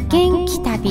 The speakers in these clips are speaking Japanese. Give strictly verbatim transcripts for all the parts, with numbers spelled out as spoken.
元気旅。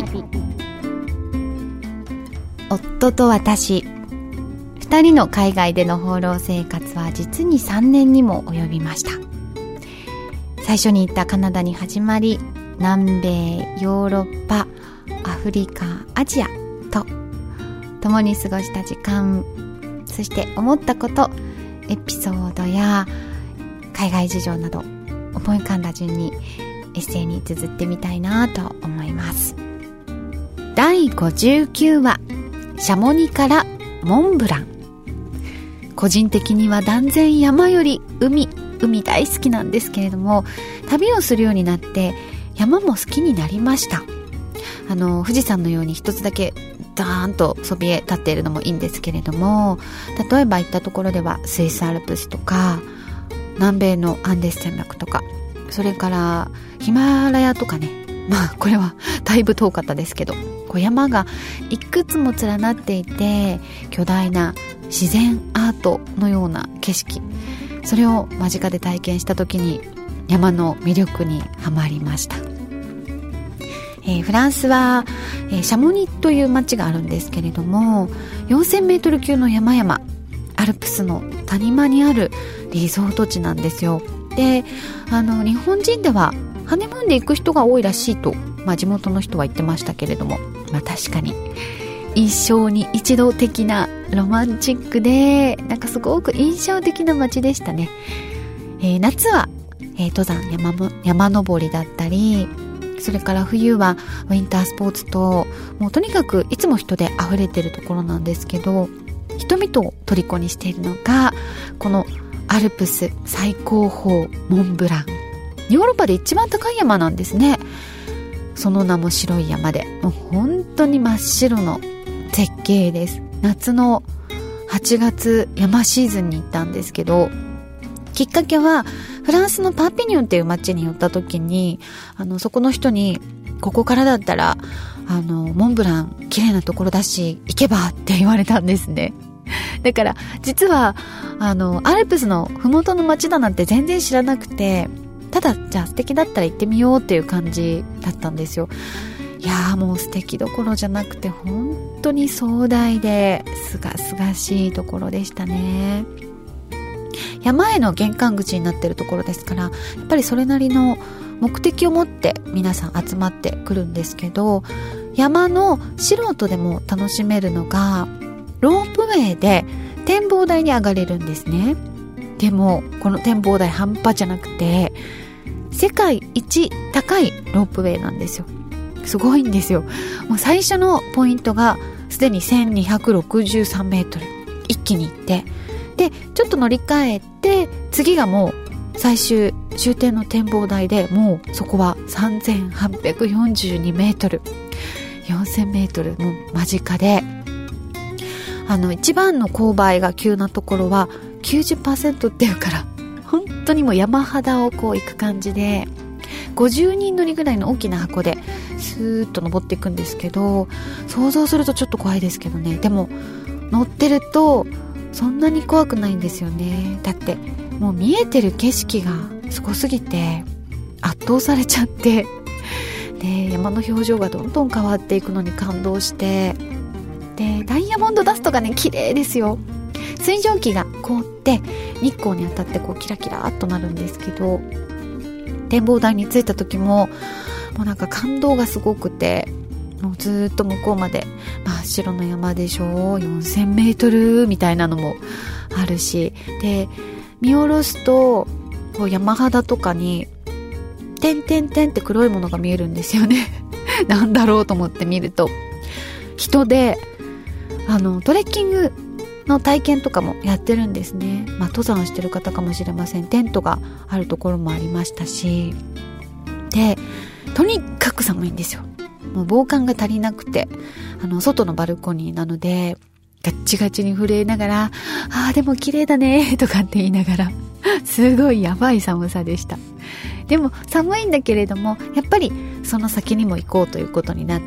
夫と私、二人の海外での放浪生活は実にさんねんにも及びました。最初に行ったカナダに始まり、南米、ヨーロッパ、アフリカ、アジアと共に過ごした時間、そして思ったこと、エピソードや海外事情など思い浮かんだ順にエッセイに綴ってみたいなと思います。だいごじゅうきゅうわ、シャモニからモンブラン。個人的には断然山より海海大好きなんですけれども、旅をするようになって山も好きになりました。あの富士山のように一つだけダーンとそびえ立っているのもいいんですけれども、例えば行ったところではスイスアルプスとか南米のアンデス山脈とか、それからヒマラヤとかね、まあこれはだいぶ遠かったですけど、こう山がいくつも連なっていて巨大な自然アートのような景色、それを間近で体験した時に山の魅力にはまりました。えー、フランスは、えー、シャモニという町があるんですけれども、よんせんメートル級の山々、アルプスの谷間にあるリゾート地なんですよ。で、あの日本人ではハネムーンで行く人が多いらしいと、まあ、地元の人は言ってましたけれども、まあ、確かに一生に一度的なロマンチックで、なんかすごく印象的な街でしたね。えー、夏は、えー、登山 山, 山登りだったり、それから冬はウィンタースポーツと、もうとにかくいつも人で溢れてるところなんですけど、人々を虜にしているのがこのアルプス最高峰モンブラン。ヨーロッパで一番高い山なんですね。その名も白い山で、もう本当に真っ白の絶景です。夏のはちがつ山シーズンに行ったんですけど、きっかけはフランスのパーピニョンっていう街に寄った時に、あのそこの人に、ここからだったらあのモンブラン綺麗なところだし行けばって言われたんですね。だから実はあのアルプスのふもとの街だなんて全然知らなくて、ただじゃあ素敵だったら行ってみようっていう感じだったんですよ。いやー、もう素敵どころじゃなくて本当に壮大で清々しいところでしたね。山への玄関口になってるところですから、やっぱりそれなりの目的を持って皆さん集まってくるんですけど、山の素人でも楽しめるのがロープウェイで展望台に上がれるんですね。でもこの展望台半端じゃなくて、世界一高いロープウェイなんですよ。すごいんですよ。もう最初のポイントがすでにせんにひゃくろくじゅうさんメートル一気に行って、でちょっと乗り換えて、次がもう最終終点の展望台で、もうそこはさんぜんはっぴゃくよんじゅうにメートル、よんせんメートルも間近で、あの一番の勾配が急なところは きゅうじゅっパーセント っていうから、本当にもう山肌をこう行く感じで、ごじゅうにん乗りぐらいの大きな箱でスーッと登っていくんですけど、想像するとちょっと怖いですけどね。でも乗ってるとそんなに怖くないんですよね。だってもう見えてる景色がすごすぎて圧倒されちゃって、で山の表情がどんどん変わっていくのに感動して、でダイヤモンドダストがね綺麗ですよ。水蒸気が凍って日光に当たってこうキラキラっとなるんですけど、展望台に着いた時ももうなんか感動がすごくて、もうずっと向こうまで真っ白の山でしょ、よんせんメートルみたいなのもあるし、で見下ろすとこう山肌とかに点々点って黒いものが見えるんですよね。なんだろうと思って見ると人で、あのトレッキングの体験とかもやってるんですね。まあ登山してる方かもしれません。テントがあるところもありましたし、でとにかく寒いんですよ。もう防寒が足りなくて、あの外のバルコニーなのでガッチガチに震えながら、あーでも綺麗だねとかって言いながら、すごいやばい寒さでした。でも寒いんだけれども、やっぱりその先にも行こうということになって、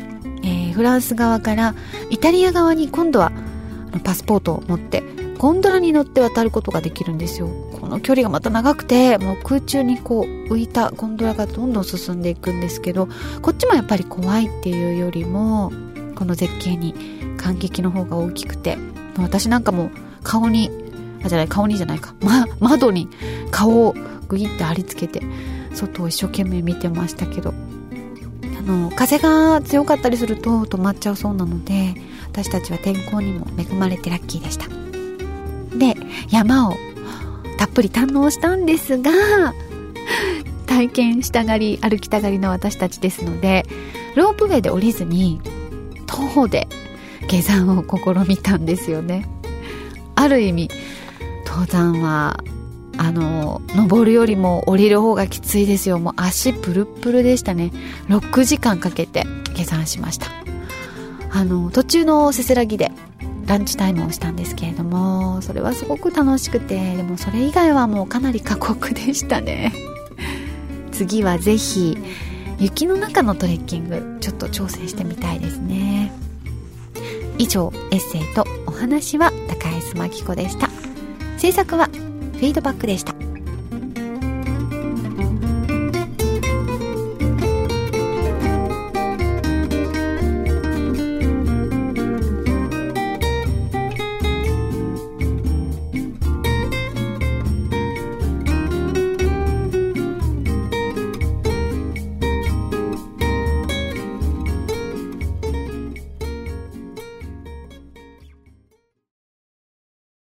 えー、フランス側からイタリア側に今度はパスポートを持ってゴンドラに乗って渡ることができるんですよ。この距離がまた長くて、もう空中にこう浮いたゴンドラがどんどん進んでいくんですけど、こっちもやっぱり怖いっていうよりもこの絶景に感激の方が大きくて、私なんかも顔にあじゃない顔にじゃないか、ま、窓に顔をグイって貼り付けて外を一生懸命見てましたけど、あの風が強かったりすると止まっちゃうそうなので、私たちは天候にも恵まれてラッキーでした。で、山をたっぷり堪能したんですが、体験したがり歩きたがりの私たちですので、ロープウェイで降りずに徒歩で下山を試みたんですよね。ある意味登山はあの登るよりも降りる方がきついですよ。もう足プルプルでしたね。ろくじかんかけて下山しました。あの途中のせせらぎでランチタイムをしたんですけれども、それはすごく楽しくて、でもそれ以外はもうかなり過酷でしたね。次はぜひ雪の中のトレッキングちょっと挑戦してみたいですね。以上、エッセイとお話は高安真紀子でした。制作はフィードバックでした。